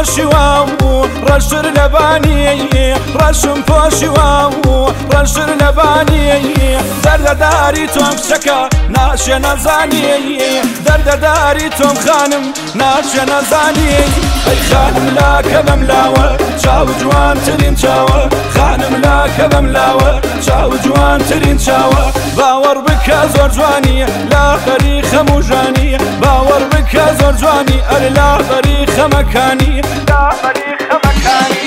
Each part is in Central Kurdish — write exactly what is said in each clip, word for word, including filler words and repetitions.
فۆشی واو ڕەشتر لەبانی ڕەشم فۆشی واو ڕەشتر لەبانی دەردەداری تۆم کچەکە ناشێ نەزانی دەردەداری تۆم خانم ناشێ نەزانی ئەی خانم لاکە بەم لاوە چاو جوانترین چاوە خانم لاکە بەم لاوە چاو جوانترین چاوە باوەڕ بکە زۆر جوانی لاغەری خەموژانی باوەڕ بکە زۆر جوانی ئەر لاغەری خەمەکانی لاغەری خەمەکانی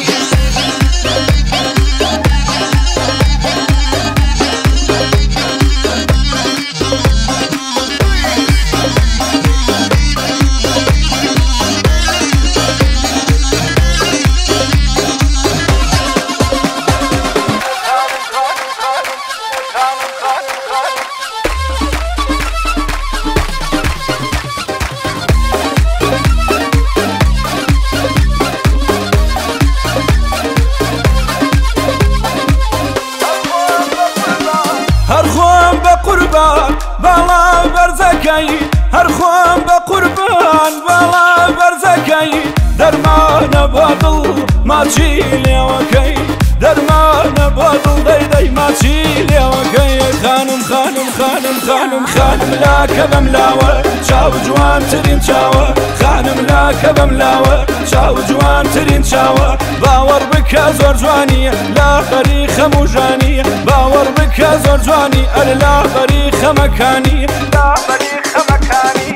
باڵا بەرزەکەی هەر خۆم بە قوربان باڵا بەرزەکەی دەرمانە بۆ دڵ ماچی لێوەکەی دەرمانە بۆ دڵ دەیدەی ماچی لێوەکەی خانم خانم خانم خانم خانم لاکە بەم لاوە چاو جوانترین چاوە خانم لاکە بەم لاوە چاو جوانترین چاوە باوەڕ بکە زۆر جوانی لاغەری خەموژانی باوەڕ بکە زۆر جوانی ئەر لاغەری خەمەکانی لاغەری خەمەکانی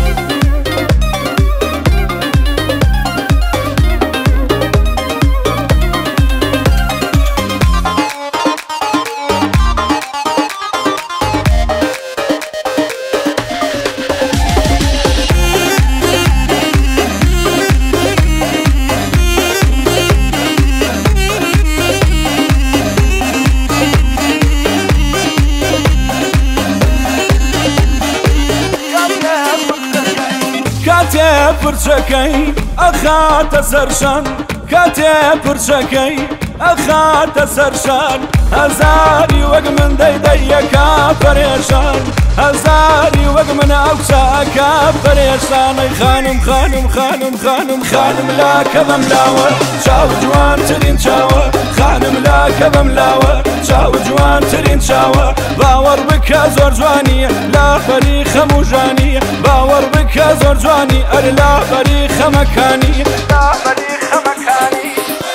کاتێ پرچەکەی ئەخاتە سەرشان کاتێ پرچەکەی ئەخاتە سەرشان هەزاری وەک من دەیدەیەکا پەرێشان هەزاری وەک من ئەو چاکە پەرێشانەی خانم خانم خانم خانم خانم لاکە بەم لاوە چاو جوانترین چاوە خانم لاکە بەم لاوە چاو جوانترین چاوە باوەڕ بکە زۆر جوانی لاغەری خەموژانی باوەڕ بکە زۆر جوانی ئەر لاغەری خەمەکانی لاغەری خەمەکانی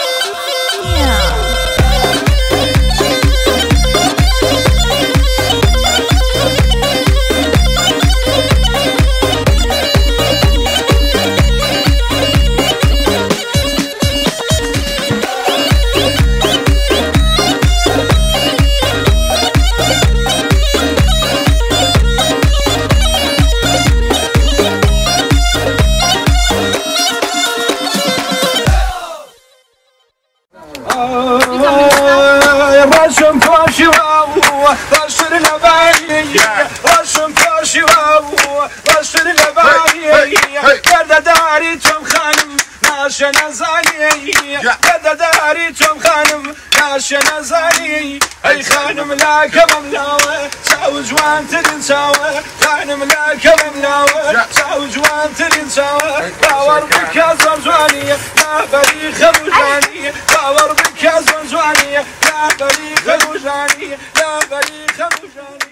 ڕەشم فۆشی واو ڕەشتر لەبانی ڕەشم فۆشی واو ڕەشتر لەبانی دەردەداری تۆم خانم ناشێ نەزانی دەردەداری تۆم خانم ناشێ نەزانی ئەی خانم لاکە بەم لاوە چاو جوانترین چاوە خانم لاکە بەم لاوە چاو جوانترین چاوە باوەڕ بکە زۆر جوانی لاغەری خەموژانی باوەڕ بکە زۆر جوانی لاغەری خەموژانی لاغەری خەموژانی